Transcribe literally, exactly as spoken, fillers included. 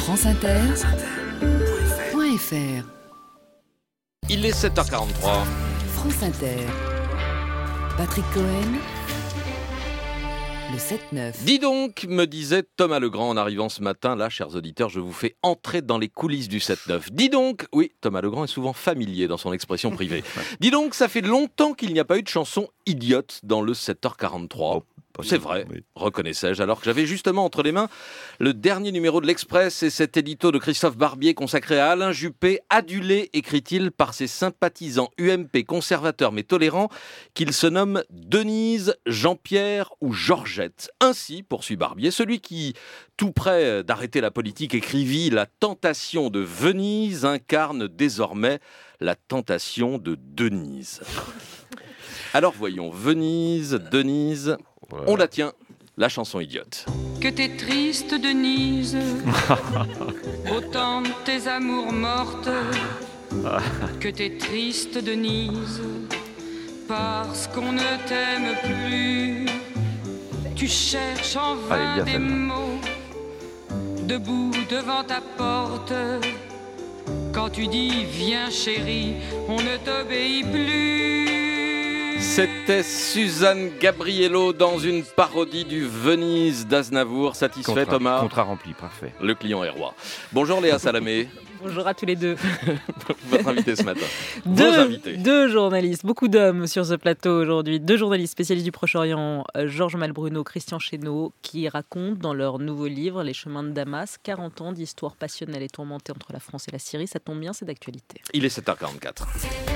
France Inter, point F R. Il est sept heures quarante-trois. France Inter. Patrick Cohen. Le sept neuf. Dis donc, me disait Thomas Legrand en arrivant ce matin. Là, chers auditeurs, je vous fais entrer dans les coulisses du sept neuf. Dis donc, oui, Thomas Legrand est souvent familier dans son expression privée. Dis donc, ça fait longtemps qu'il n'y a pas eu de chanson idiote dans le sept heures quarante-trois. Oh. C'est vrai, oui. Reconnaissais-je, alors que j'avais justement entre les mains le dernier numéro de l'Express et cet édito de Christophe Barbier consacré à Alain Juppé, adulé, écrit-il, par ses sympathisants U M P conservateurs mais tolérants, qu'il se nomme Denise, Jean-Pierre ou Georgette. Ainsi, poursuit Barbier, celui qui, tout près d'arrêter la politique, écrivit « La tentation de Venise » incarne désormais la tentation de Denise. Alors voyons, Venise, Denise... On la tient, la chanson idiote. Que t'es triste, Denise, autant de tes amours mortes. Que t'es triste, Denise, parce qu'on ne t'aime plus. Tu cherches en vain Allez, des mots, debout devant ta porte. Quand tu dis viens chérie, on ne t'obéit plus. C'était Suzanne Gabriello dans une parodie du Venise d'Aznavour. Satisfait, Contrat, Thomas ? Contrat rempli, parfait. Le client est roi. Bonjour Léa Salamé. Bonjour à tous les deux. Votre invité ce matin. Deux, Vos invités. Deux journalistes, beaucoup d'hommes sur ce plateau aujourd'hui. Deux journalistes spécialistes du Proche-Orient, Georges Malbruno, Christian Chesneau, qui racontent dans leur nouveau livre, Les chemins de Damas, quarante ans d'histoire passionnelle et tourmentée entre la France et la Syrie. Ça tombe bien, c'est d'actualité. Il est sept heures quarante-quatre.